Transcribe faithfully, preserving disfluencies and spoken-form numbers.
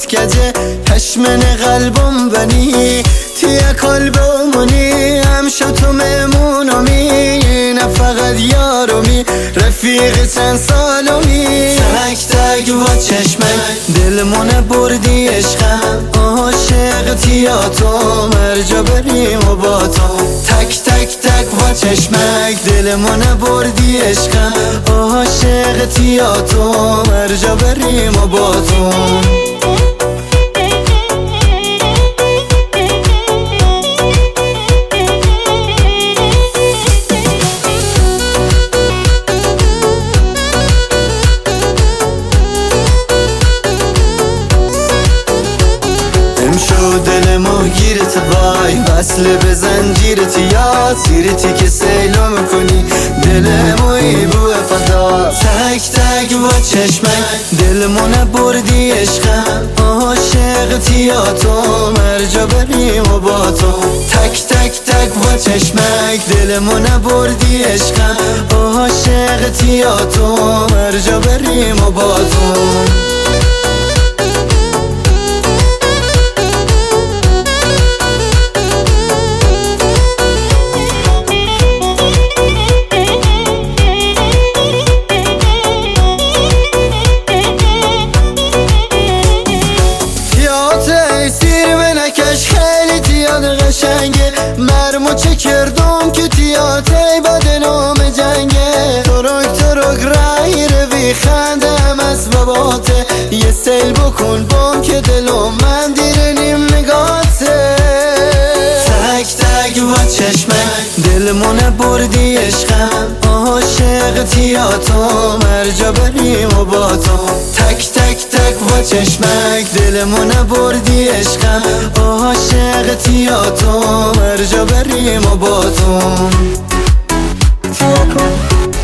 دلت کجه پشمن قلبم بنی توی قلبمونی همشو تو مهمونمی نه فقط یارمی رفیق چند سالمی تک تک و چشمک دلمونه بردی عشقم عاشق تیاتو مرجا بریم و با تو تک تک تک و چشمک دلمونه بردی عشقم عاشق تیاتو مرجا بریم و با تو شو دلمو گیرت وای وصل به زنجیرت یاد سیرتی که سیلو میکنی دلموی بو فدا تک تک و چشمک دلمو نبردی عشقم عاشق تیاتو مرجا بریم و با تو تک تک تک و چشمک دلمو نبردی عشقم عاشق تیاتو مرجا بریم و با تو خیلی تیاد قشنگه مرمو چه کردم که تیاتی بدنام جنگه ترک ترک رای روی خندم از باباته یه سیل بکن بام که دلم من دیر نیم نگاته تک تک و چشمک دلمونه بردی عشقم عاشق تیاتو مرجا بریم و با تو تک تک تک و چشمک دلمونه بردی عشقم عاشق تیاتو مرجا بریم و با تو